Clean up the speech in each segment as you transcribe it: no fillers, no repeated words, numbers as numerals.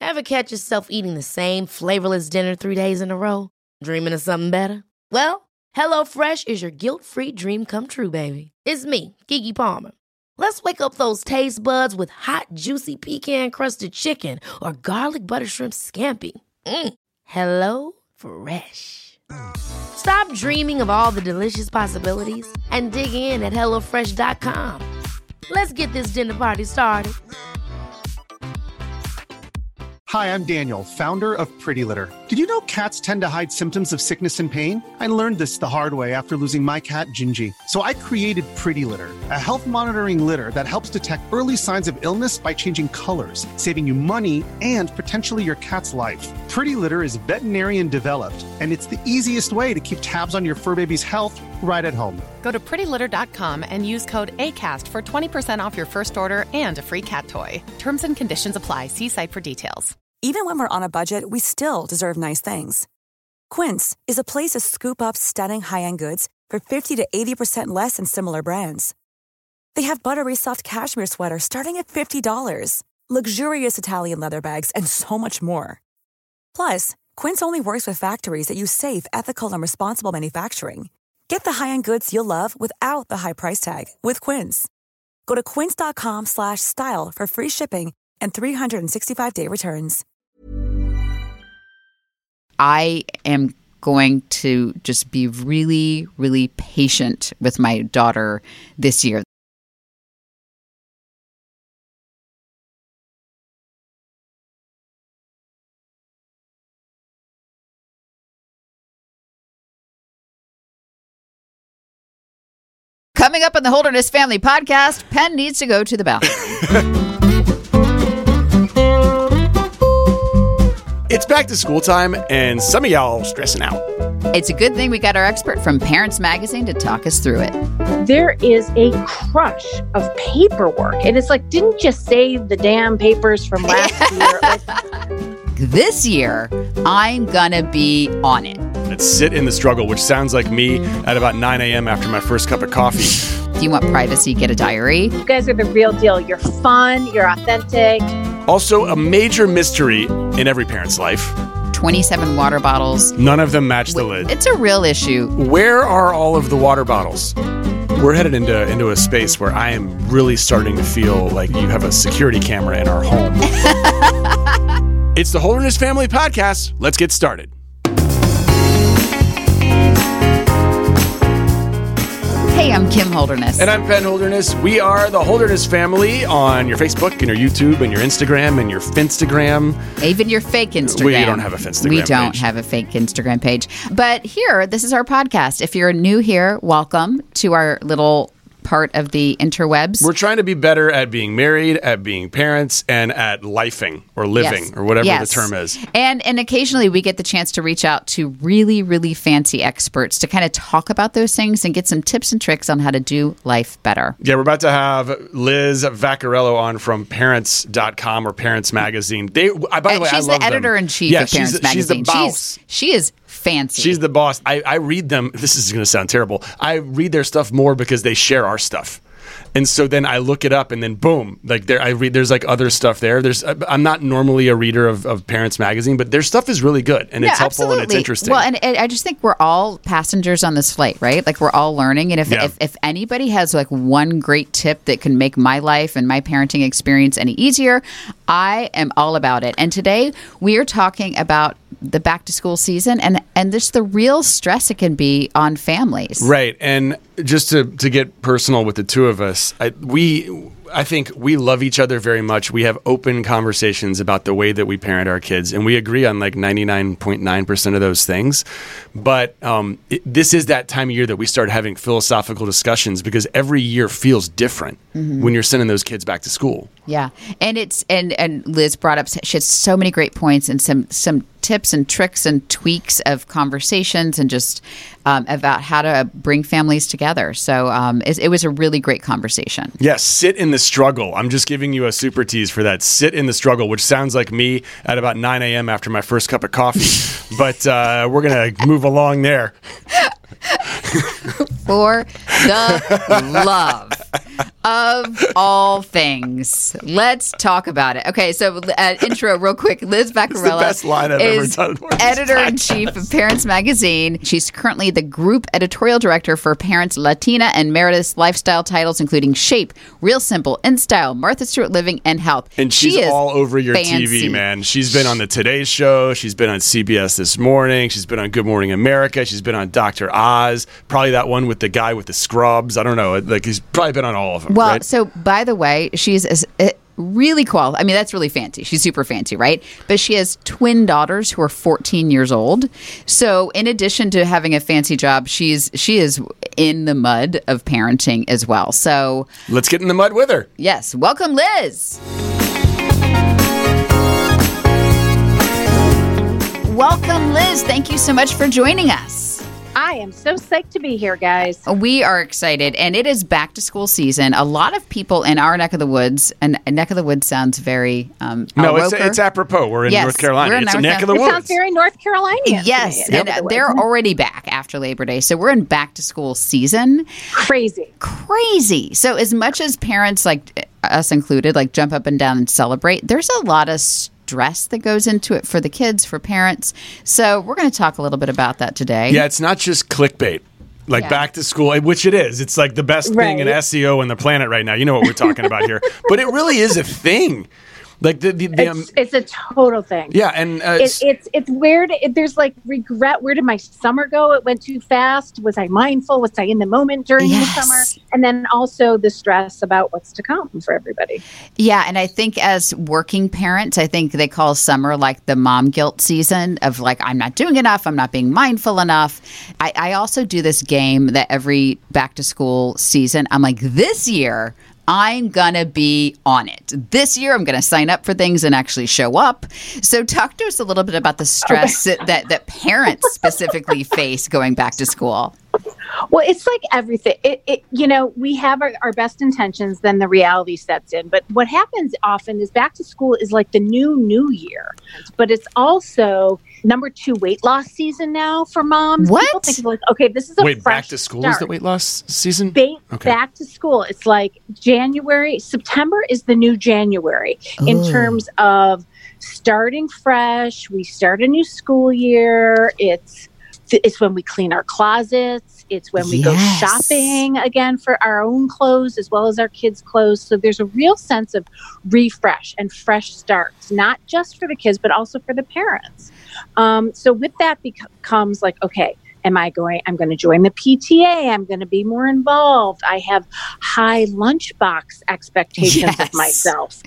Ever catch yourself eating the same flavorless dinner 3 days in a row? Dreaming of something better? Well, HelloFresh is your guilt-free dream come true, baby. It's me, Keke Palmer. Let's wake up those taste buds with hot, juicy pecan-crusted chicken or garlic butter shrimp scampi. Hello Fresh. Stop dreaming of all the delicious possibilities and dig in at HelloFresh.com. Let's get this dinner party started. Hi, I'm Daniel, founder of Pretty Litter. Did you know cats tend to hide symptoms of sickness and pain? I learned this the hard way after losing my cat, Gingy. So I created Pretty Litter, a health monitoring litter that helps detect early signs of illness by changing colors, saving you money and potentially your cat's life. Pretty Litter is veterinarian developed, and it's the easiest way to keep tabs on your fur baby's health right at home. Go to prettylitter.com and use code ACAST for 20% off your first order and a free cat toy. Terms and conditions apply. See site for details. Even when we're on a budget, we still deserve nice things. Quince is a place to scoop up stunning high-end goods for 50 to 80% less than similar brands. They have buttery soft cashmere sweaters starting at $50, luxurious Italian leather bags, and so much more. Plus, Quince only works with factories that use safe, ethical, and responsible manufacturing. Get the high-end goods you'll love without the high price tag with Quince. Go to quince.com/style for free shipping and 365-day returns. I am going to just be really, really patient with my daughter this year. Coming up on the Holderness Family Podcast, Penn needs to go to the bathroom. It's back to school time, and some of y'all stressing out. It's a good thing we got our expert from Parents Magazine to talk us through it. There is a crush of paperwork. And it's like, didn't you save the damn papers from last year? This year, I'm going to be on it. Let's sit in the struggle, which sounds like me at about 9 a.m. after my first cup of coffee. If you want privacy, get a diary. You guys are the real deal. You're fun. You're authentic. Also, a major mystery in every parent's life. 27 water bottles. None of them match the lid. It's a real issue. Where are all of the water bottles? We're headed into a space where I am really starting to feel like you have a security camera in our home. It's the Holderness Family Podcast. Let's get started. Hey, I'm Kim Holderness. And I'm Penn Holderness. We are the Holderness Family on your Facebook and your YouTube and your Instagram and your Finstagram. Even your fake Instagram. We don't have a Finstagram We don't page. have a fake Instagram page. But here, this is our podcast. If you're new here, welcome to our little part of the interwebs. We're trying to be better at being married, at being parents, and at lifing or living, Yes. or whatever Yes. the term is. And occasionally we get the chance to reach out to really, really fancy experts to kind of talk about those things and get some tips and tricks on how to do life better. Yeah, we're about to have Liz Vaccarello on from Parents.com or Parents Magazine. By the way, I love them. She's the editor-in-chief of Parents Magazine. She's the boss. She is fancy. She's the boss. I read them. This is going to sound terrible. I read their stuff more because they share our stuff. And so then I look it up, and then boom, like there's like other stuff there. I'm not normally a reader of Parents Magazine, but their stuff is really good, and it's helpful and it's interesting. Well, and I just think we're all passengers on this flight, right? Like we're all learning, and if anybody has like one great tip that can make my life and my parenting experience any easier, I am all about it. And today we are talking about the back to school season and just the real stress it can be on families. Right. And just to get personal with the two of us, I think we love each other very much. We have open conversations about the way that we parent our kids, and we agree on like 99.9% of those things. But this is that time of year that we start having philosophical discussions because every year feels different when you're sending those kids back to school. Yeah. And and Liz brought up, she has so many great points and some tips and tricks and tweaks of conversations and just about how to bring families together. So it was a really great conversation. Yes, sit in the struggle. I'm just giving you a super tease for that. Sit in the struggle, which sounds like me at about 9 a.m. after my first cup of coffee. But we're going to move along there. For the love. Of all things, let's talk about it. Okay, so intro real quick. Liz Vaccarella best line I've ever done. Editor-in-Chief of Parents Magazine. She's currently the group editorial director for Parents Latina and Meredith's lifestyle titles, including Shape, Real Simple, In Style, Martha Stewart Living, and Health. And she's all over your TV, man. She's been on the Today Show. She's been on CBS This Morning. She's been on Good Morning America. She's been on Dr. Oz. Probably that one with the guy with the scrubs. I don't know. Like, he's probably been on all of them. Well, right? So by the way, she's really qualified. I mean, that's really fancy. She's super fancy, right? But she has twin daughters who are 14 years old. So in addition to having a fancy job, she is in the mud of parenting as well. So let's get in the mud with her. Yes. Welcome, Liz. Welcome, Liz. Thank you so much for joining us. I am so psyched to be here, guys. We are excited, and it is back to school season. A lot of people in our neck of the woods, and neck of the woods sounds very no, it's apropos. We're in North Carolina. It's a neck of the woods. It sounds very North Carolinian. Yes, and they're already back after Labor Day, so we're in back to school season. Crazy. So as much as parents, like us included, like jump up and down and celebrate, there's a lot of stress that goes into it for the kids, for parents. So we're going to talk a little bit about that today. Yeah, it's not just clickbait. Like back to school, which it is. It's like the best thing in SEO on the planet right now. You know what we're talking about here. But it really is a thing. Like it's a total thing. Yeah, and it's weird. There's like regret. Where did my summer go? It went too fast. Was I mindful? Was I in the moment during the summer? And then also the stress about what's to come for everybody. Yeah, and I think as working parents, I think they call summer like the mom guilt season of like, I'm not doing enough. I'm not being mindful enough. I also do this game that every back to school season, I'm like, this year I'm going to be on it. This year, I'm going to sign up for things and actually show up. So talk to us a little bit about the stress that parents specifically face going back to school. Well, it's like everything. We have our best intentions, then the reality sets in. But what happens often is back to school is like the new year. But it's also number 2 weight loss season now for moms. What? People think like, okay, this is a fresh back to school start. Is the weight loss season? Back to school. It's like September is the new January in terms of starting fresh. We start a new school year. It's when we clean our closets. It's when we go shopping again for our own clothes as well as our kids' clothes. So there's a real sense of refresh and fresh starts, not just for the kids, but also for the parents. So with that becomes like, okay, I'm going to join the PTA. I'm going to be more involved. I have high lunchbox expectations of myself.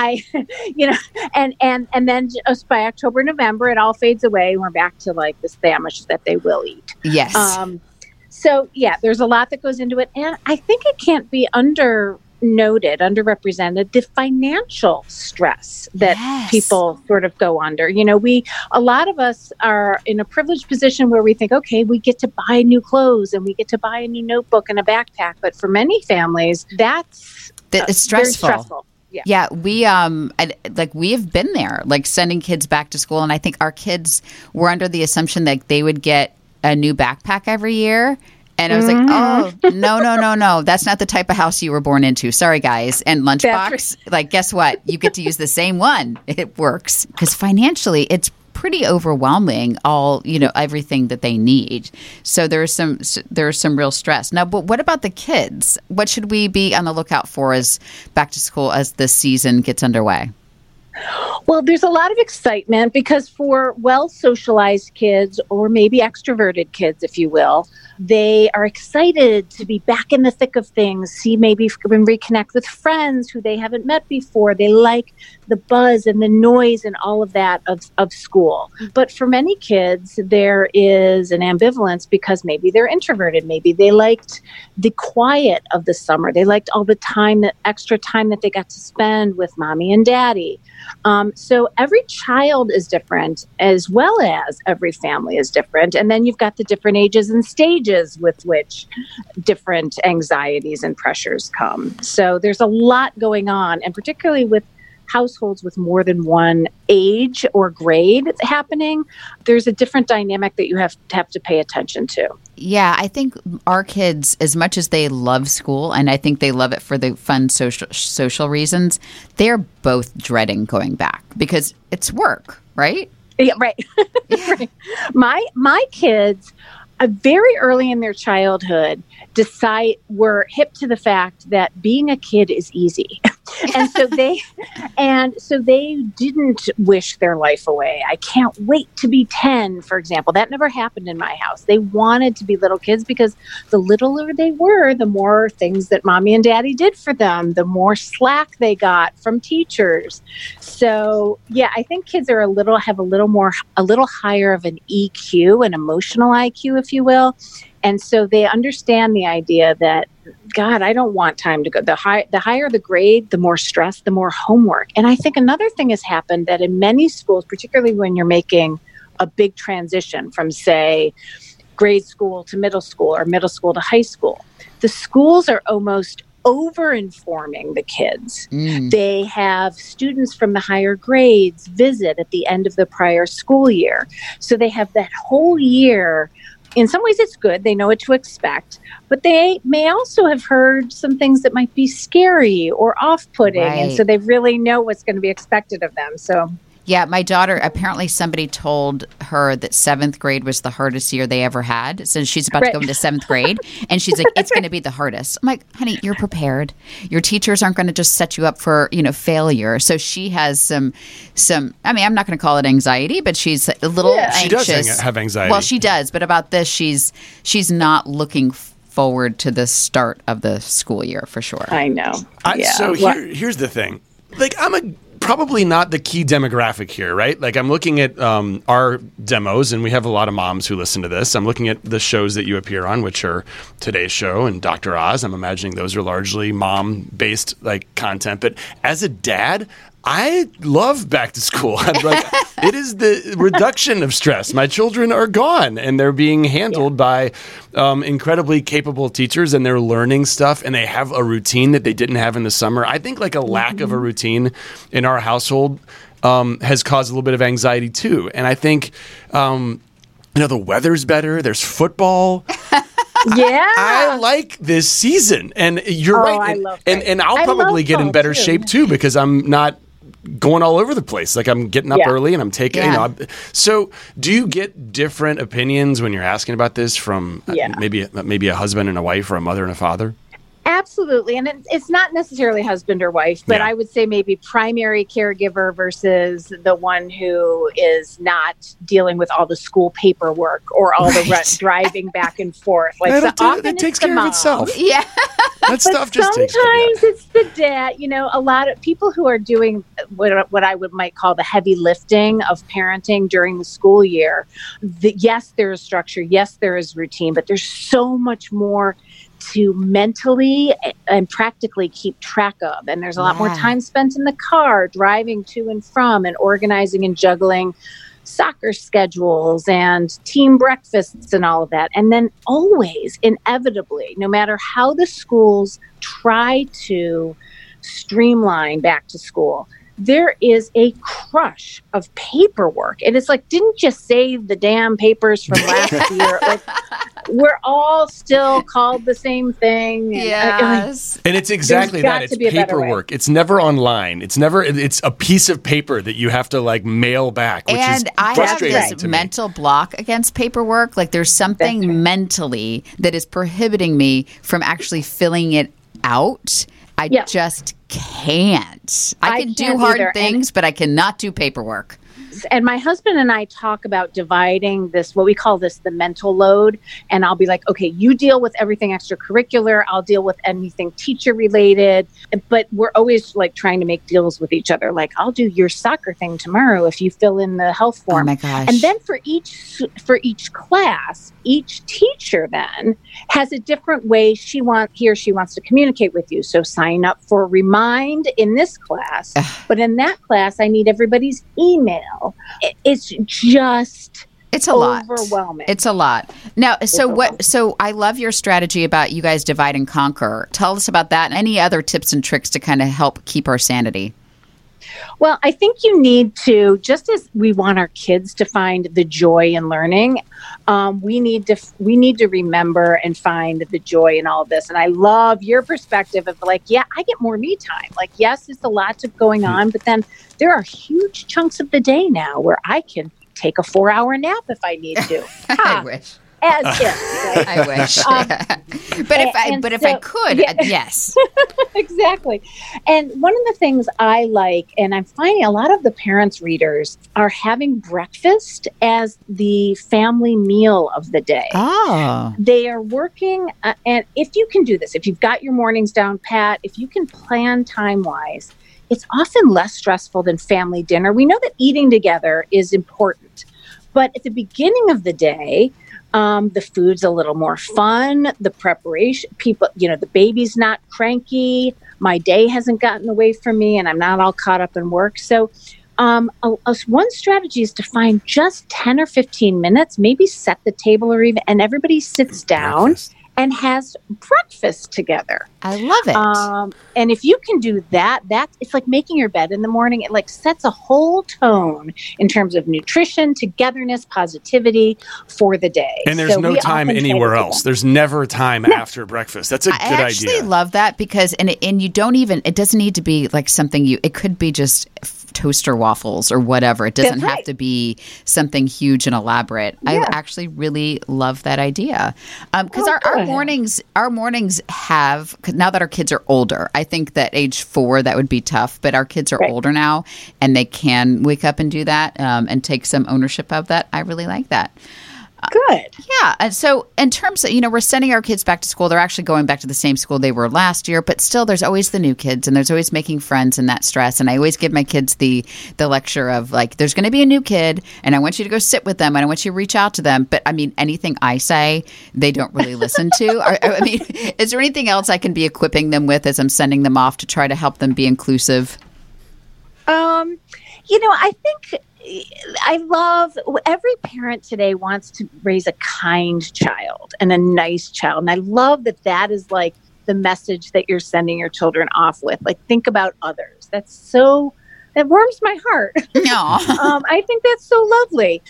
And then just by October, November, it all fades away. And we're back to like the sandwiches that they will eat. Yes. So yeah, there's a lot that goes into it. And I think it can't be underrepresented, the financial stress that people sort of go under. A lot of us are in a privileged position where we think, okay, we get to buy new clothes and we get to buy a new notebook and a backpack. But for many families, it's stressful. Very stressful. Yeah, we we have been there, like sending kids back to school, and I think our kids were under the assumption that they would get a new backpack every year. And I was like, oh, no. That's not the type of house you were born into. Sorry, guys. And lunchbox, like, guess what? You get to use the same one. It works. Because financially, it's pretty overwhelming, everything that they need. So there's some real stress. Now, but what about the kids? What should we be on the lookout for as back to school as the season gets underway? Well, there's a lot of excitement because for well-socialized kids, or maybe extroverted kids, if you will, they are excited to be back in the thick of things, reconnect with friends who they haven't met before. They like the buzz and the noise and all of that of school. But for many kids, there is an ambivalence because maybe they're introverted. Maybe they liked the quiet of the summer. They liked all the extra time that they got to spend with mommy and daddy. So every child is different, as well as every family is different. And then you've got the different ages and stages with which different anxieties and pressures come. So there's a lot going on, and particularly with households with more than one age or grade happening, there's a different dynamic that you have to pay attention to. Yeah, I think our kids, as much as they love school, and I think they love it for the fun social reasons, they're both dreading going back because it's work, right? Yeah, right. Yeah. Right. My kids, very early in their childhood, were hip to the fact that being a kid is easy. and so they didn't wish their life away. I can't wait to be 10, for example. That never happened in my house. They wanted to be little kids because the littler they were, the more things that mommy and daddy did for them, the more slack they got from teachers. So yeah, I think kids are have a little higher of an EQ, an emotional IQ, if you will. And so they understand the idea that, God, I don't want time to go. The higher the grade, the more stress, the more homework. And I think another thing has happened that in many schools, particularly when you're making a big transition from, say, grade school to middle school or middle school to high school, the schools are almost over-informing the kids. They have students from the higher grades visit at the end of the prior school year. So they have that whole year. In some ways, it's good. They know what to expect. But they may also have heard some things that might be scary or off-putting. Right. And so they really know what's going to be expected of them. So, yeah, my daughter, apparently somebody told her that 7th grade was the hardest year they ever had. So she's about to go into 7th grade. And she's like, it's going to be the hardest. I'm like, honey, you're prepared. Your teachers aren't going to just set you up for, failure. So she has some, I mean, I'm not going to call it anxiety, but she's a little anxious. She does have anxiety. Well, she does. But about this, she's not looking forward to the start of the school year for sure. I know. So here's the thing. Like, I'm probably not the key demographic here, right? Like, I'm looking at our demos, and we have a lot of moms who listen to this. I'm looking at the shows that you appear on, which are Today's Show and Dr. Oz. I'm imagining those are largely mom-based content. But as a dad, I love back to school. I'm like, it is the reduction of stress. My children are gone, and they're being handled by incredibly capable teachers, and they're learning stuff, and they have a routine that they didn't have in the summer. I think a lack of a routine in our household has caused a little bit of anxiety too. And I think, the weather's better. There's football. Yeah, I like this season, and you're right. I love and I'll probably get in better shape too because I'm not going all over the place. Like, I'm getting up early and I'm taking. So, do you get different opinions when you're asking about this from maybe a husband and a wife or a mother and a father? Absolutely. And it's not necessarily husband or wife, but I would say maybe primary caregiver versus the one who is not dealing with all the school paperwork or all the driving back and forth. Like, it takes care of itself. Yeah. That stuff just takes care of itself. Sometimes it's the dad. A lot of people who are doing what I might call the heavy lifting of parenting during the school year. Yes, there is structure. Yes, there is routine, but there's so much more to mentally and practically keep track of. And there's a lot more time spent in the car, driving to and from, and organizing and juggling soccer schedules and team breakfasts and all of that. And then always, inevitably, no matter how the schools try to streamline back to school, there is a crush of paperwork. And it's like, didn't you save the damn papers from last year? Like, we're all still called the same thing. Yes. And it's exactly that. It's paperwork. It's never online. It's a piece of paper that you have to mail back, which is frustrating I have this mental block against paperwork. Like, there's something mentally that is prohibiting me from actually filling it out. I just can't. I can do hard things, but I cannot do paperwork. And my husband and I talk about dividing this, what we call the mental load. And I'll be like, okay, you deal with everything extracurricular. I'll deal with anything teacher related. But we're always trying to make deals with each other. Like, I'll do your soccer thing tomorrow if you fill in the health form. Oh my gosh. And then for each class, each teacher then has a different way he or she wants to communicate with you. So sign up for Remind in this class. But in that class, I need everybody's email. It's a lot. Overwhelming. It's a lot. Now, so I love your strategy about you guys divide and conquer. Tell us about that and any other tips and tricks to kind of help keep our sanity. Well, I think you need to, just as we want our kids to find the joy in learning, we need to remember and find the joy in all of this. And I love your perspective of like, yeah, I get more me time. Like, yes, it's a lot going on, but then there are huge chunks of the day now where I can take a 4-hour nap if I need to. I wish. As if, right? I wish. But if I could, yes. Exactly. And one of the things I like, and I'm finding a lot of the parents' readers are having breakfast as the family meal of the day. Oh. They are working, and if you can do this, if you've got your mornings down pat, if you can plan time-wise, it's often less stressful than family dinner. We know that eating together is important, but at the beginning of the day, the food's a little more fun. The preparation, the baby's not cranky. My day hasn't gotten away from me and I'm not all caught up in work. So one strategy is to find just 10 or 15 minutes, maybe set the table and everybody sits down. Breakfast. And has breakfast together. I love it. And if you can do that, it's like making your bed in the morning. It like sets a whole tone in terms of nutrition, togetherness, positivity for the day. And there's no time anywhere else. There's never time after breakfast. That's a good idea. I actually love that because, and you don't even, it doesn't need to be like something it could be just toaster waffles or whatever. It doesn't have to be something huge and elaborate. Yeah. I actually really love that idea. Because our mornings have, cause now that our kids are older, I think that age 4, that would be tough, but our kids are older now and they can wake up and do that and take some ownership of that. I really like that. Good. Yeah. And so in terms of, we're sending our kids back to school. They're actually going back to the same school they were last year, but still there's always the new kids and there's always making friends and that stress. And I always give my kids the lecture of like, there's going to be a new kid and I want you to go sit with them and I want you to reach out to them. But I mean, anything I say, they don't really listen to. Is there anything else I can be equipping them with as I'm sending them off to try to help them be inclusive? I think I love every parent today wants to raise a kind child and a nice child. And I love that is like the message that you're sending your children off with. Like, think about others. That warms my heart. No. I think that's so lovely.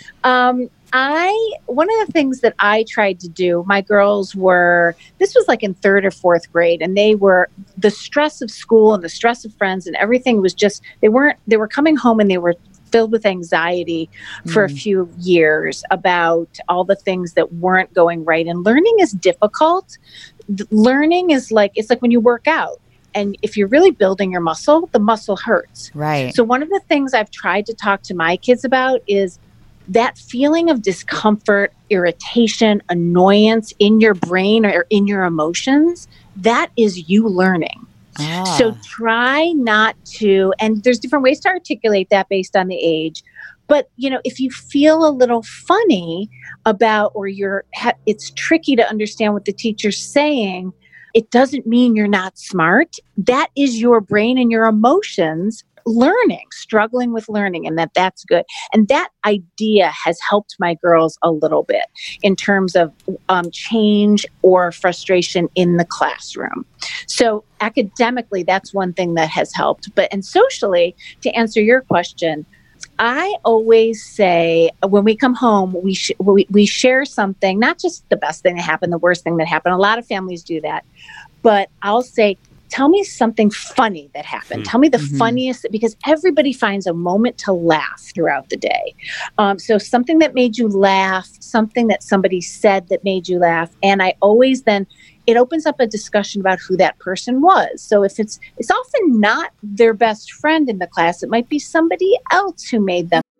One of the things that I tried to do, my girls this was like in 3rd or 4th grade, and the stress of school and the stress of friends and everything was just, they were coming home and they were filled with anxiety for a few years about all the things that weren't going right. And learning is difficult. Learning is it's like when you work out. And if you're really building your muscle, the muscle hurts. Right. So one of the things I've tried to talk to my kids about is that feeling of discomfort, irritation, annoyance in your brain or in your emotions, that is you learning. So try not to, and there's different ways to articulate that based on the age. But, if you feel a little funny about, or it's tricky to understand what the teacher's saying, it doesn't mean you're not smart. That is your brain and your emotions struggling with learning, and that's good. And that idea has helped my girls a little bit in terms of change or frustration in the classroom. So academically, that's one thing that has helped. And socially, to answer your question, I always say when we come home, we share something, not just the best thing that happened, the worst thing that happened. A lot of families do that. But I'll say, tell me something funny that happened. Tell me the funniest, because everybody finds a moment to laugh throughout the day. So something that made you laugh, something that somebody said that made you laugh. And I always it opens up a discussion about who that person was. So if it's often not their best friend in the class, it might be somebody else who made them.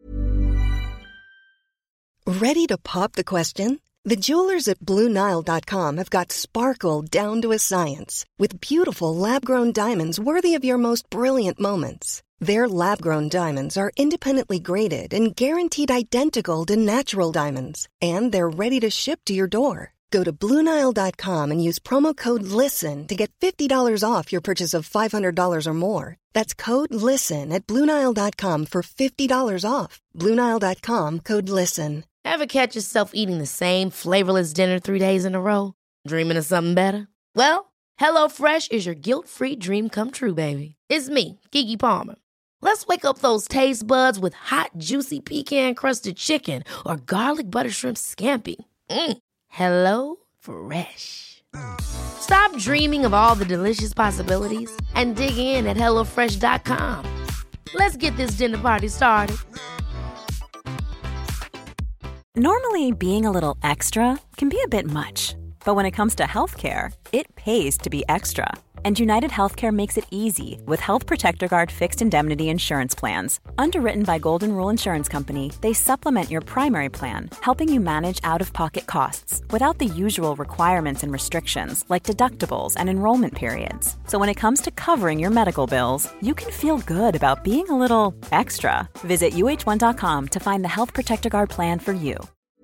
Ready to pop the question? The jewelers at BlueNile.com have got sparkle down to a science with beautiful lab-grown diamonds worthy of your most brilliant moments. Their lab-grown diamonds are independently graded and guaranteed identical to natural diamonds, and they're ready to ship to your door. Go to BlueNile.com and use promo code LISTEN to get $50 off your purchase of $500 or more. That's code LISTEN at BlueNile.com for $50 off. BlueNile.com, code LISTEN. Ever catch yourself eating the same flavorless dinner 3 days in a row? Dreaming of something better? Well, HelloFresh is your guilt-free dream come true, baby. It's me, Keke Palmer. Let's wake up those taste buds with hot, juicy pecan-crusted chicken or garlic butter shrimp scampi. Hello Fresh. Stop dreaming of all the delicious possibilities and dig in at HelloFresh.com. Let's get this dinner party started. Normally, being a little extra can be a bit much. But when it comes to healthcare, it pays to be extra. And United Healthcare makes it easy with Health Protector Guard fixed indemnity insurance plans. Underwritten by Golden Rule Insurance Company, they supplement your primary plan, helping you manage out-of-pocket costs without the usual requirements and restrictions like deductibles and enrollment periods. So when it comes to covering your medical bills, you can feel good about being a little extra. Visit UH1.com to find the Health Protector Guard plan for you.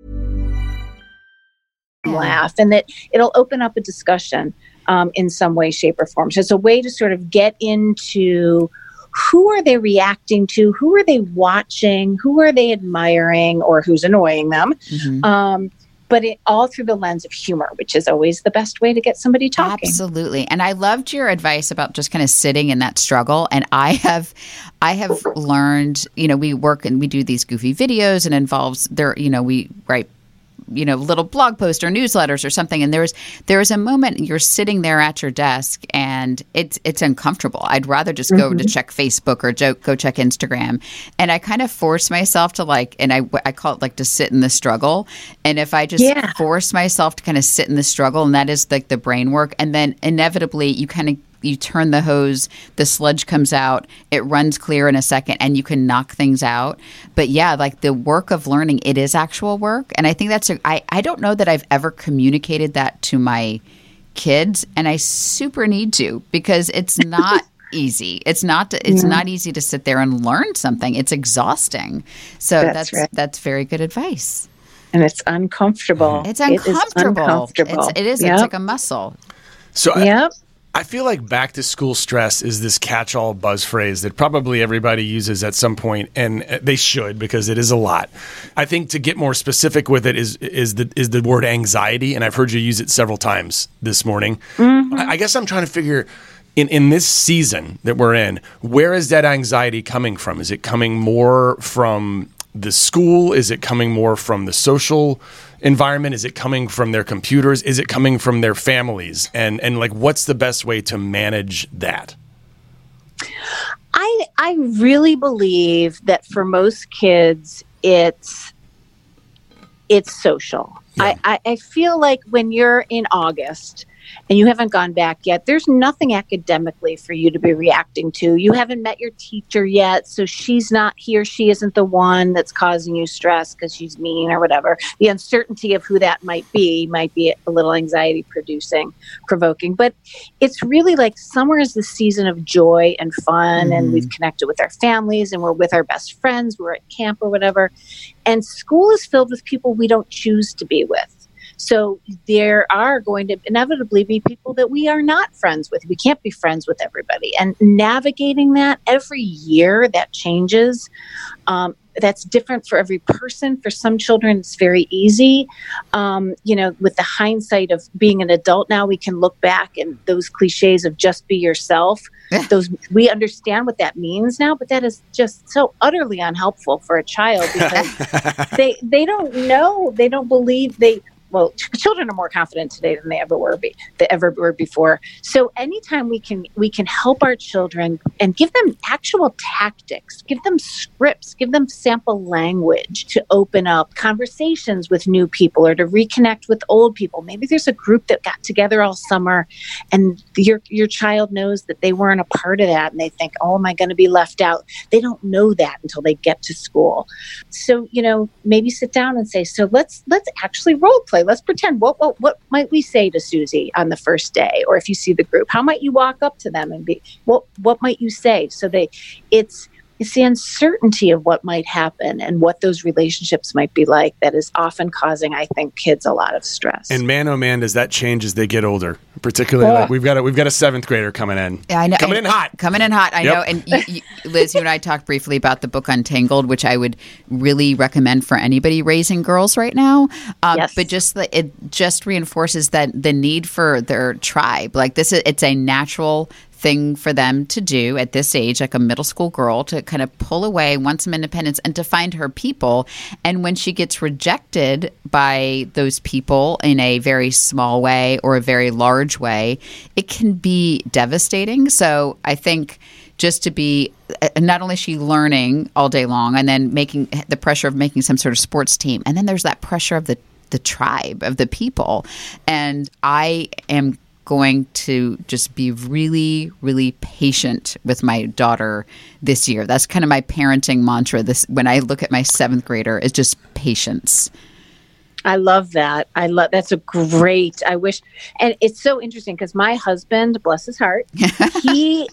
Laugh, and that it'll open up a discussion in some way, shape, or form. So it's a way to sort of get into who are they reacting to, who are they watching, who are they admiring, or who's annoying them. But it all through the lens of humor, which is always the best way to get somebody talking. Absolutely. And I loved your advice about just kind of sitting in that struggle. And I have learned, we work and we do these goofy videos and involves we write little blog posts or newsletters or something. And there is a moment you're sitting there at your desk and it's uncomfortable. I'd rather just go to check Facebook or go check Instagram. And I kind of force myself to and I call it to sit in the struggle. And if I just force myself to kind of sit in the struggle, and that is the brain work. And then inevitably you turn the hose, the sludge comes out, it runs clear in a second, and you can knock things out. But the work of learning, it is actual work. And I think I don't know that I've ever communicated that to my kids, and I super need to, because it's not easy. It's not easy to sit there and learn something. It's exhausting. So that's very good advice. And it's uncomfortable. It's uncomfortable. It is. It's like a muscle. So I feel like back to school stress is this catch-all buzz phrase that probably everybody uses at some point, and they should, because it is a lot. I think to get more specific with it is the word anxiety, and I've heard you use it several times this morning. I guess I'm trying to figure in this season that we're in, where is that anxiety coming from? Is it coming more from the school? Is it coming more from the social environment? Is it coming from their computers? Is it coming from their families? And what's the best way to manage that? I really believe that for most kids, it's social. Yeah. I feel like when you're in August and you haven't gone back yet, there's nothing academically for you to be reacting to. You haven't met your teacher yet, so she isn't the one that's causing you stress because she's mean or whatever. The uncertainty of who that might be a little anxiety provoking. But it's really like summer is the season of joy and fun, and we've connected with our families, and we're with our best friends, we're at camp or whatever. And school is filled with people we don't choose to be with. So there are going to inevitably be people that we are not friends with. We can't be friends with everybody. And navigating that every year, that changes. That's different for every person. For some children, it's very easy. With the hindsight of being an adult now, we can look back and those cliches of just be yourself. We understand what that means now, but that is just so utterly unhelpful for a child because they don't know. They don't believe children are more confident today than they ever were before. So anytime we can help our children and give them actual tactics, give them scripts, give them sample language to open up conversations with new people or to reconnect with old people. Maybe there's a group that got together all summer and your child knows that they weren't a part of that and they think, oh, am I going to be left out? They don't know that until they get to school. So, maybe sit down and say, so let's actually role play. Let's pretend. What might we say to Susie on the first day? Or if you see the group, how might you walk up to them and be, what might you say? So it's the uncertainty of what might happen and what those relationships might be like that is often causing, I think, kids a lot of stress. And man, oh man, does that change as they get older? Particularly, we've got a seventh grader coming in. Yeah, I know. Coming in hot. I know. And Liz, you and I talked briefly about the book Untangled, which I would really recommend for anybody raising girls right now. Yes. But it just reinforces that the need for their tribe. It's a natural thing for them to do at this age, like a middle school girl, to kind of pull away, want some independence, and to find her people. And when she gets rejected by those people in a very small way or a very large way, it can be devastating. So I think just to be, not only is she learning all day long and then making the pressure of making some sort of sports team, and then there's that pressure of the tribe, of the people. And I am going to just be really, really patient with my daughter this year. That's kind of my parenting mantra. When I look at my 7th grader, is just patience. I love that. That's a great, I wish. And it's so interesting because my husband, bless his heart, he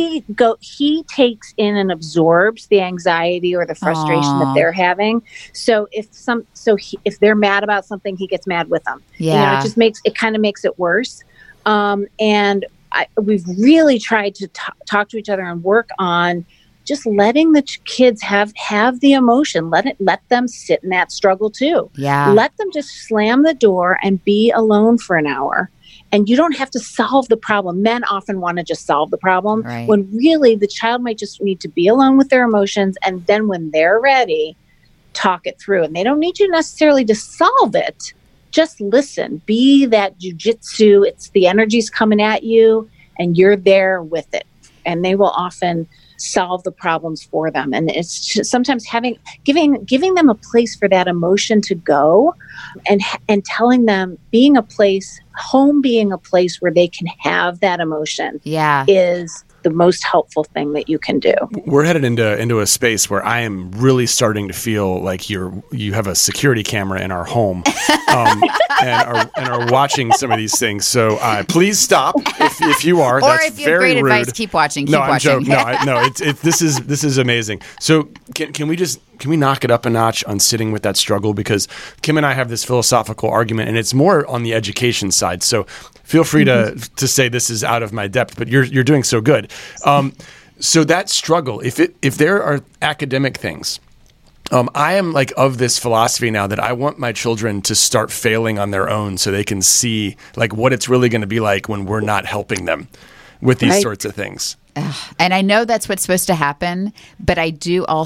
takes in and absorbs the anxiety or the frustration that they're having. So if they're mad about something, he gets mad with them. Yeah. It kind of makes it worse. And we've really tried to talk to each other and work on just letting the kids have the emotion. Let them sit in that struggle too. Yeah. Let them just slam the door and be alone for an hour. And you don't have to solve the problem. Men often want to just solve the problem, right, when really the child might just need to be alone with their emotions. And then when they're ready, talk it through. And they don't need you necessarily to solve it. Just listen. Be that jujitsu. It's the energy's coming at you and you're there with it. And they will often solve the problems for them. And it's just sometimes giving them a place for that emotion to go, and telling them home being a place where they can have that emotion is the most helpful thing that you can do. We're headed into a space where I am really starting to feel like you have a security camera in our home, and are watching some of these things. So please stop if you are. Or that's if you have great rude advice, keep watching. No, I'm watching. joking. No, this is amazing. So can we knock it up a notch on sitting with that struggle? Because Kim and I have this philosophical argument, and it's more on the education side. So feel free to say this is out of my depth, but you're doing so good. So that struggle, if there are academic things, I am like of this philosophy now that I want my children to start failing on their own so they can see like what it's really going to be like when we're not helping them with these sorts of things. And I know that's what's supposed to happen, but I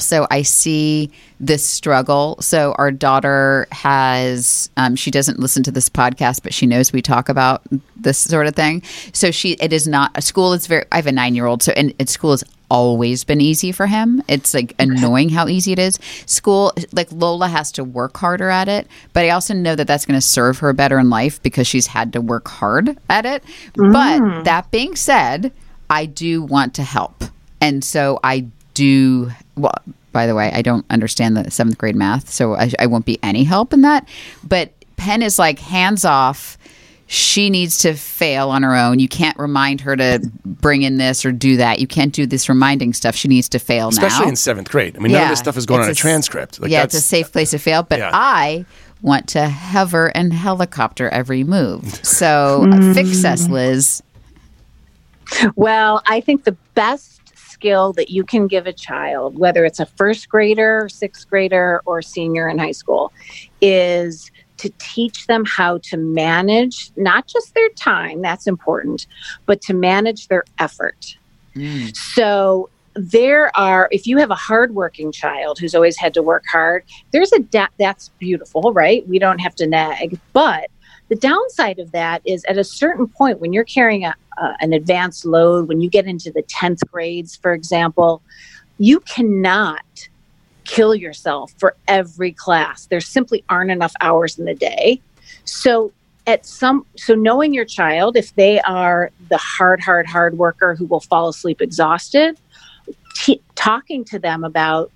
see this struggle. So our daughter has, she doesn't listen to this podcast, but she knows we talk about this sort of thing. So I have a 9-year-old. So and school has always been easy for him. It's like annoying how easy it is. School, like Lola has to work harder at it, but I also know that that's going to serve her better in life because she's had to work hard at it. But that being said, I do want to help. And so I do, well, by the way, I don't understand the 7th grade math, so I won't be any help in that. But Penn is like hands off. She needs to fail on her own. You can't remind her to bring in this or do that. You can't do this reminding stuff. She needs to fail Especially in 7th grade. I mean, none of this stuff is going on a transcript. Like it's a safe place to fail. But I want to hover and helicopter every move. So fix us, Liz. Well, I think the best skill that you can give a child, whether it's a 1st grader, 6th grader, or senior in high school, is to teach them how to manage not just their time, that's important, but to manage their effort. So if you have a hardworking child who's always had to work hard, that's beautiful, right? We don't have to nag. But the downside of that is at a certain point when you're carrying an advanced load, when you get into the 10th grades, for example, you cannot kill yourself for every class. There simply aren't enough hours in the day. So knowing your child, if they are the hard worker who will fall asleep exhausted, talking to them about,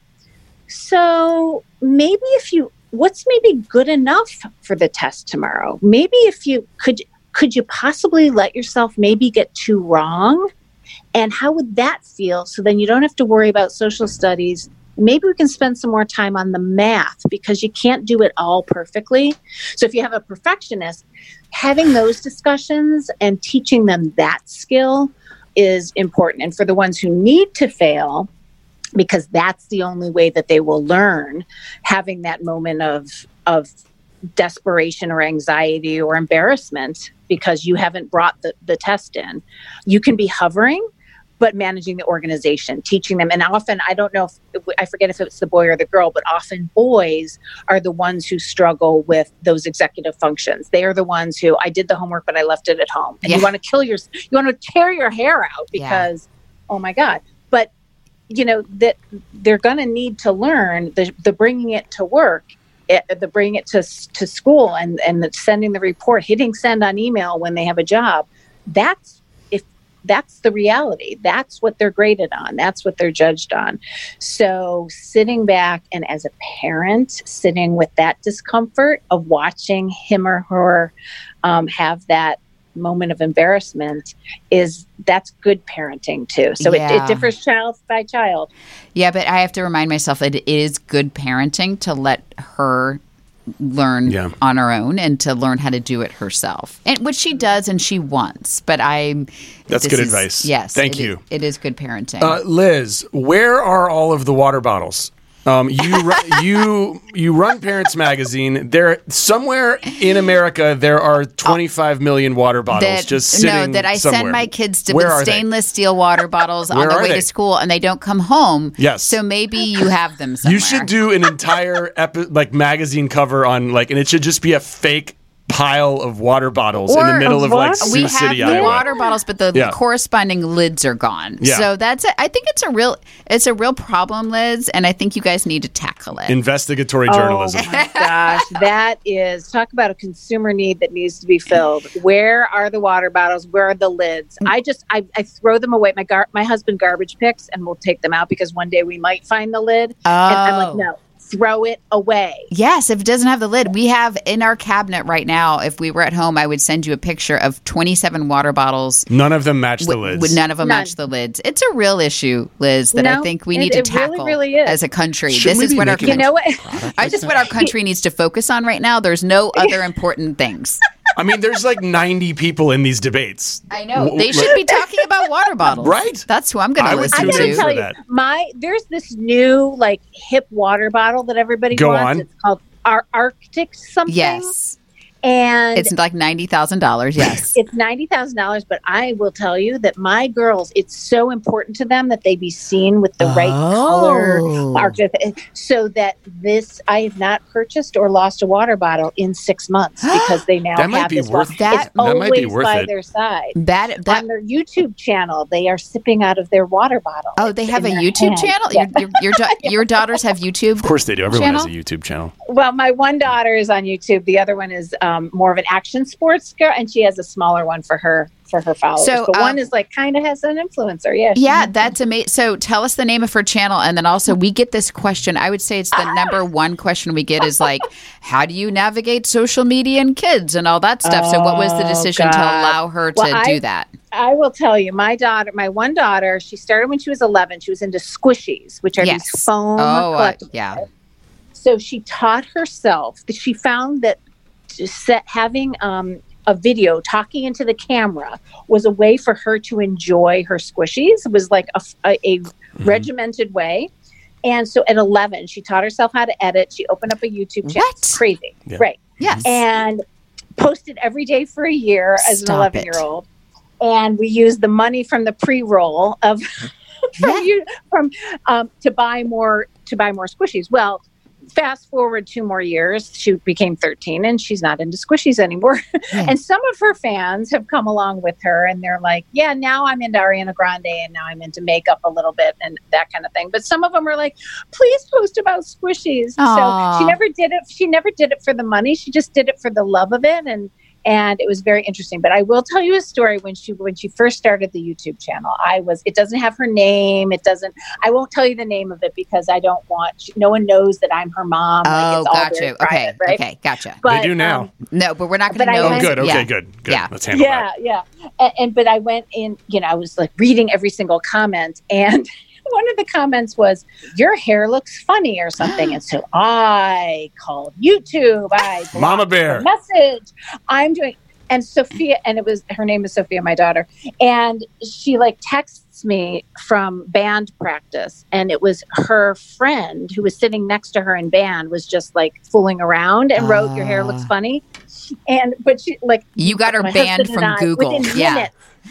so maybe what's maybe good enough for the test tomorrow? Maybe if you could you possibly let yourself maybe get 2 wrong? And how would that feel? So then you don't have to worry about social studies. Maybe we can spend some more time on the math because you can't do it all perfectly. So if you have a perfectionist, having those discussions and teaching them that skill is important. And for the ones who need to fail, because that's the only way that they will learn, having that moment of desperation or anxiety or embarrassment because you haven't brought the test in. You can be hovering, but managing the organization, teaching them. And often, I don't know I forget if it's the boy or the girl, but often boys are the ones who struggle with those executive functions. They are the ones who, I did the homework, but I left it at home. And you want to you want to tear your hair out because, oh my God. But, that they're going to need to learn the bringing it to work, the bringing it to school and sending the report, hitting send on email when they have a job. That's the reality. That's what they're graded on. That's what they're judged on. So sitting back and as a parent, sitting with that discomfort of watching him or her have that moment of embarrassment that's good parenting too. So it differs child by child. Yeah, but I have to remind myself that it is good parenting to let her learn on her own and to learn how to do it herself, and which she does and she wants. But that's good advice. Yes, thank you. It is good parenting. Liz, where are all of the water bottles? You run Parents Magazine. There somewhere in America there are 25 million water bottles just sitting that I somewhere. send my kids to with stainless steel water bottles on their way to school, and they don't come home. Yes, so maybe you have them somewhere. You should do an entire magazine cover on and it should just be a fake pile of water bottles in the middle of Sioux City, Iowa. We have the water bottles, but the corresponding lids are gone. Yeah. So that's it. I think it's a real problem, Liz, and I think you guys need to tackle it. Investigatory journalism. Oh my gosh, that is talk about a consumer need that needs to be filled. Where are the water bottles? Where are the lids? I throw them away. My husband garbage picks, and we'll take them out because one day we might find the lid. Oh. And I'm like, no. Throw it away. Yes, if it doesn't have the lid. We have in our cabinet right now, if we were at home, I would send you a picture of 27 water bottles. None of them match the lids. None of them match the lids. It's a real issue, Liz, that I think we need to tackle really is. as a country. Shouldn't this is what our what our country needs to focus on right now. There's no other important things. I mean, there's 90 people in these debates. I know. They should be talking about water bottles. Right. That's who I'm going to listen to. I got to tell you, there's this new hip water bottle that everybody Go wants. on. It's called Arctic something. Yes. And it's like $90,000. Yes. It's $90,000. But I will tell you that my girls, it's so important to them that they be seen with the right color. So that I have not purchased or lost a water bottle in 6 months because they now have this worth that. It's that might be worth by it. their side. That on their YouTube channel, they are sipping out of their water bottle. Oh, they have a YouTube channel? Yeah. Your daughters have YouTube? Of course they do. Everyone has a YouTube channel. Well, my one daughter is on YouTube. The other one is more of an action sports girl, and she has a smaller one for her followers. So, but one is kind of has an influencer. Yeah, that's amazing. So tell us the name of her channel, and then also we get this question. I would say it's the number one question we get is how do you navigate social media and kids and all that stuff? So what was the decision to allow her to do that? I will tell you, my one daughter, she started when she was 11. She was into squishies, which are these foam collectibles. Yeah. So she taught herself that she found that having a video talking into the camera was a way for her to enjoy her squishies. It was like a regimented way. And so at 11, she taught herself how to edit. She opened up a YouTube channel. It's crazy. Yeah. Right. Yes. And posted every day for a year as an 11-year-old. And we used the money from the pre-roll of to buy more squishies. Well, fast forward 2 more years, she became 13 and she's not into squishies anymore. Yeah. And some of her fans have come along with her and they're like, yeah, now I'm into Ariana Grande and now I'm into makeup a little bit and that kind of thing. But some of them are like, please post about squishies. Aww. So she never did it. She never did it for the money. She just did it for the love of it. And it was very interesting. But I will tell you a story when she first started the YouTube channel. It doesn't have her name. I won't tell you the name of it because I don't want, no one knows that I'm her mom. Oh, it's all got very you. private, right? Okay, gotcha. But, they do now. No, but we're not going to know. Oh, good. Okay, good. Yeah. Let's handle that. Yeah. But I went in, I was reading every single comment and one of the comments was, your hair looks funny or something. And so I called YouTube. Mama Bear. Message. I'm doing. And Sophia, and her name is Sophia, my daughter. And she texts me from band practice. And it was her friend who was sitting next to her in band was just fooling around and wrote, your hair looks funny. But she you got her banned from Google. Within minutes,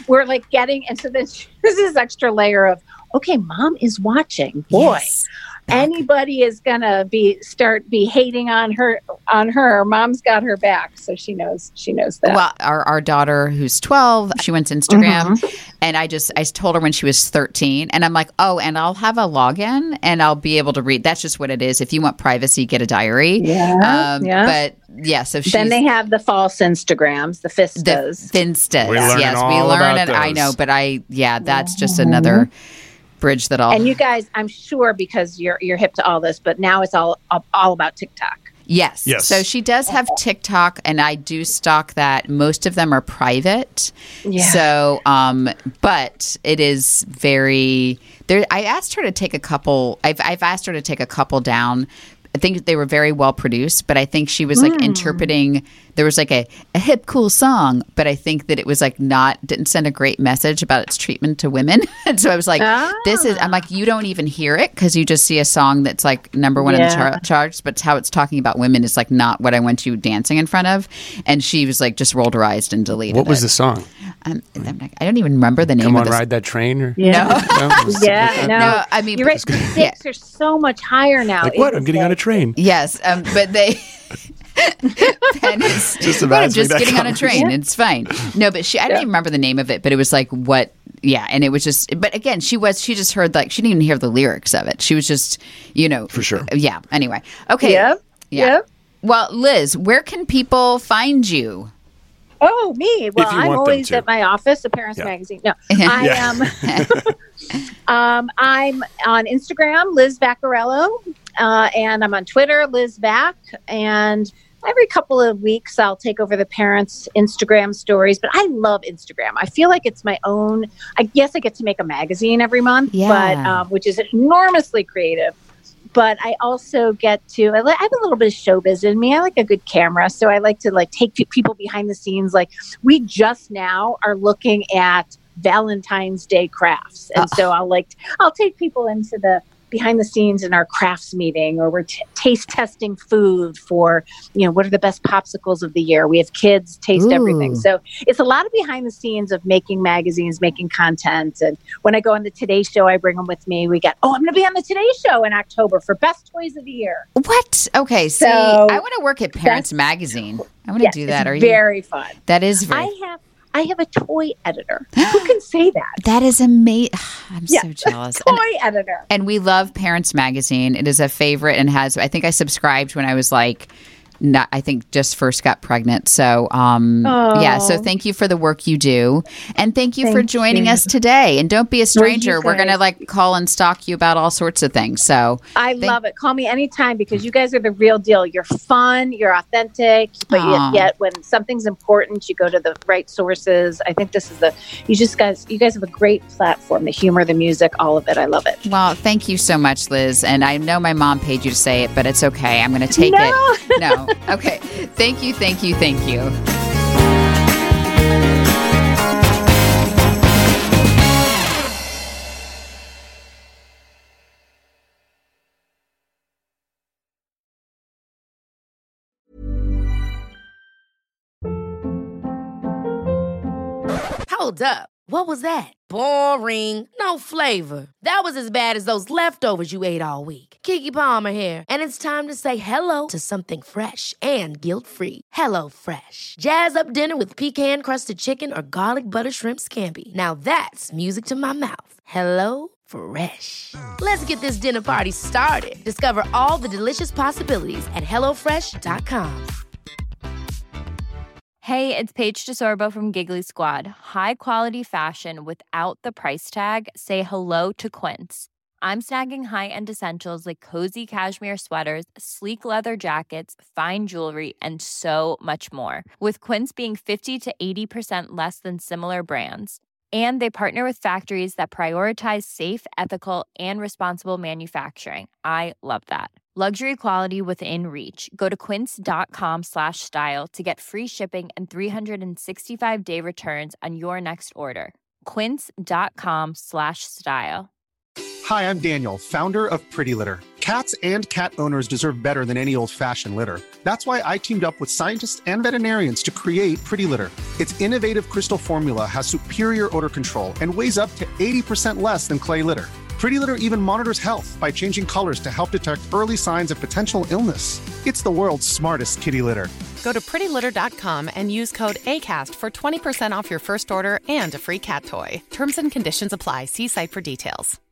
we're like getting, and so then there's this extra layer of, okay, mom is watching. Boy, Yes. anybody is gonna start hating on her. Mom's got her back, so she knows that. Well, our daughter who's 12, she went to Instagram, and I told her when she was 13, and I'm like, oh, and I'll have a login, and I'll be able to read. That's just what it is. If you want privacy, get a diary. Yeah. But yeah, so then they have the false Instagrams, the Fistas. The Finstas. We learn Yes, we all learn about it. I those. know, but that's just another bridge that I'll. And you guys, I'm sure because you're hip to all this, but now it's all about TikTok. Yes. So she does have TikTok, and I do stalk that. Most of them are private. Yeah. So, but it is very. I asked her to take a couple. I've asked her to take a couple down. I think they were very well produced, but I think she was like interpreting. There was like a hip, cool song, but I think that it was like didn't send a great message about its treatment to women. And so I was like, I'm like, you don't even hear it because you just see a song that's like number one in the charts, but how it's talking about women is like not what I want you dancing in front of. And she was like, just rolled her eyes and deleted it. What was the song? I don't even remember the name Come of on, this. Ride That Train? Or? Yeah. No? No, I mean, you're right. The stakes are so much higher now. Like, what? I'm getting on a train. Yes, but they. Ben is Just getting on a train. It's fine. No, but I don't even remember the name of it. But it was like what? Yeah, and it was just. But again, she just heard like she didn't even hear the lyrics of it. She was just, for sure. Yeah. Anyway, okay. Yep. Well, Liz, where can people find you? Oh, me. Well, I'm always to. at my office, the Parents Magazine. No, I am. I'm on Instagram, Liz Vaccarello, and I'm on Twitter, Liz Vac, and every couple of weeks I'll take over the parents' Instagram stories. But I love Instagram. I feel like it's my own. I guess I get to make a magazine every month, but which is enormously creative. But I also get to, I have a little bit of showbiz in me. I like a good camera. So I like to take people behind the scenes. Like we just now are looking at Valentine's Day crafts. And so I'll take people into the behind the scenes in our crafts meeting, or we're taste testing food for, what are the best popsicles of the year? We have kids taste everything. So it's a lot of behind the scenes of making magazines, making content. And when I go on the Today Show, I bring them with me. I'm going to be on the Today Show in October for Best Toys of the Year. What? Okay. So I want to work at Parents Magazine. I want to do that. It's very fun. That is very I have a toy editor. Who can say that? That is amazing. I'm so jealous. Toy editor. And we love Parents Magazine. It is a favorite and I think I subscribed when I was like, I think just first got pregnant. So, so thank you for the work you do. And thank you for joining us today. And don't be a stranger. We're going to call and stalk you about all sorts of things. So I love it. Call me anytime because you guys are the real deal. You're fun. You're authentic. But yet when something's important, you go to the right sources. I think this is you guys have a great platform, the humor, the music, all of it. I love it. Well, thank you so much, Liz. And I know my mom paid you to say it, but it's okay. I'm going to take it. No. Okay. Thank you. Hold up. What was that? Boring. No flavor. That was as bad as those leftovers you ate all week. Keke Palmer here. And it's time to say hello to something fresh and guilt-free. Hello Fresh. Jazz up dinner with pecan-crusted chicken or garlic butter shrimp scampi. Now that's music to my mouth. Hello Fresh. Let's get this dinner party started. Discover all the delicious possibilities at HelloFresh.com. Hey, it's Paige DeSorbo from Giggly Squad. High quality fashion without the price tag. Say hello to Quince. I'm snagging high-end essentials like cozy cashmere sweaters, sleek leather jackets, fine jewelry, and so much more. With Quince being 50 to 80% less than similar brands. And they partner with factories that prioritize safe, ethical, and responsible manufacturing. I love that. Luxury quality within reach. Go to quince.com/style to get free shipping and 365-day returns on your next order. Quince.com/style. Hi, I'm Daniel, founder of Pretty Litter. Cats and cat owners deserve better than any old-fashioned litter. That's why I teamed up with scientists and veterinarians to create Pretty Litter. Its innovative crystal formula has superior odor control and weighs up to 80% less than clay litter. Pretty Litter even monitors health by changing colors to help detect early signs of potential illness. It's the world's smartest kitty litter. Go to prettylitter.com and use code ACAST for 20% off your first order and a free cat toy. Terms and conditions apply. See site for details.